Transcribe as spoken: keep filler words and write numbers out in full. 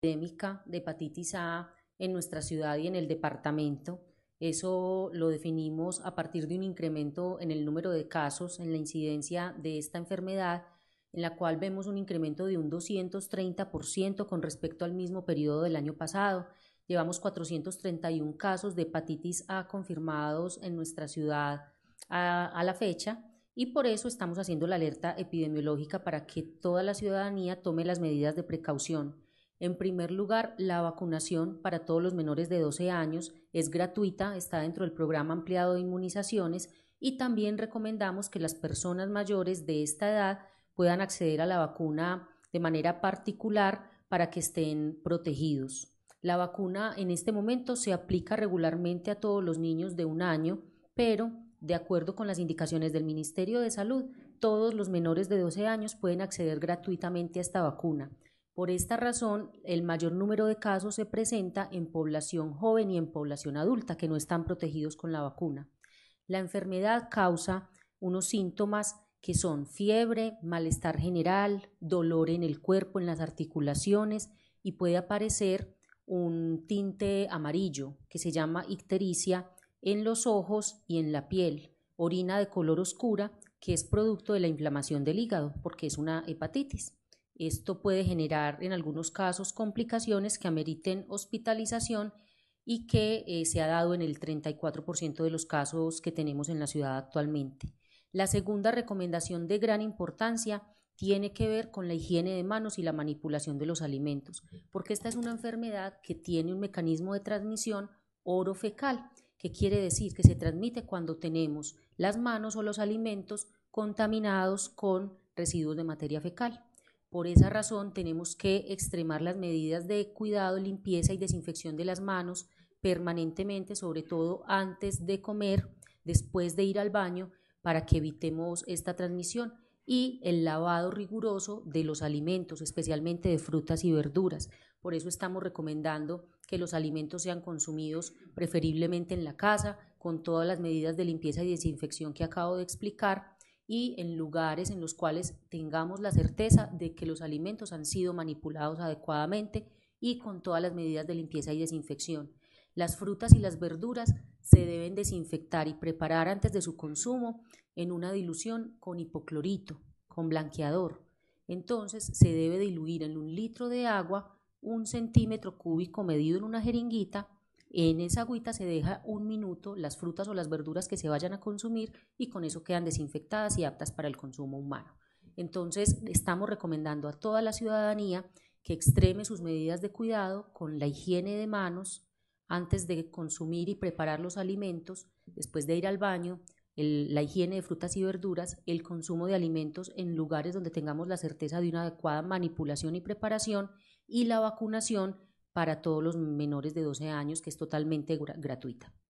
epidémica de hepatitis A en nuestra ciudad y en el departamento. Eso lo definimos a partir de un incremento en el número de casos, en la incidencia de esta enfermedad, en la cual vemos un incremento de un doscientos treinta por ciento con respecto al mismo periodo del año pasado. Llevamos cuatrocientos treinta y uno casos de hepatitis A confirmados en nuestra ciudad a, a la fecha, y por eso estamos haciendo la alerta epidemiológica para que toda la ciudadanía tome las medidas de precaución. En primer lugar, la vacunación para todos los menores de doce años es gratuita, está dentro del programa ampliado de inmunizaciones, y también recomendamos que las personas mayores de esta edad puedan acceder a la vacuna de manera particular para que estén protegidos. La vacuna en este momento se aplica regularmente a todos los niños de un año, pero de acuerdo con las indicaciones del Ministerio de Salud, todos los menores de doce años pueden acceder gratuitamente a esta vacuna. Por esta razón, el mayor número de casos se presenta en población joven y en población adulta que no están protegidos con la vacuna. La enfermedad causa unos síntomas que son fiebre, malestar general, dolor en el cuerpo, en las articulaciones, y puede aparecer un tinte amarillo que se llama ictericia en los ojos y en la piel, orina de color oscura que es producto de la inflamación del hígado porque es una hepatitis. Esto puede generar en algunos casos complicaciones que ameriten hospitalización y que eh, se ha dado en el treinta y cuatro por ciento de los casos que tenemos en la ciudad actualmente. La segunda recomendación de gran importancia tiene que ver con la higiene de manos y la manipulación de los alimentos, porque esta es una enfermedad que tiene un mecanismo de transmisión orofecal, que quiere decir que se transmite cuando tenemos las manos o los alimentos contaminados con residuos de materia fecal. Por esa razón tenemos que extremar las medidas de cuidado, limpieza y desinfección de las manos permanentemente, sobre todo antes de comer, después de ir al baño, para que evitemos esta transmisión, y el lavado riguroso de los alimentos, especialmente de frutas y verduras. Por eso estamos recomendando que los alimentos sean consumidos preferiblemente en la casa, con todas las medidas de limpieza y desinfección que acabo de explicar, y en lugares en los cuales tengamos la certeza de que los alimentos han sido manipulados adecuadamente y con todas las medidas de limpieza y desinfección. Las frutas y las verduras se deben desinfectar y preparar antes de su consumo en una dilución con hipoclorito, con blanqueador. Entonces se debe diluir en un litro de agua un centímetro cúbico medido en una jeringuita. En esa agüita se deja un minuto las frutas o las verduras que se vayan a consumir y con eso quedan desinfectadas y aptas para el consumo humano. Entonces estamos recomendando a toda la ciudadanía que extreme sus medidas de cuidado con la higiene de manos antes de consumir y preparar los alimentos, después de ir al baño, el, la higiene de frutas y verduras, el consumo de alimentos en lugares donde tengamos la certeza de una adecuada manipulación y preparación, y la vacunación para todos los menores de doce años, que es totalmente gratuita.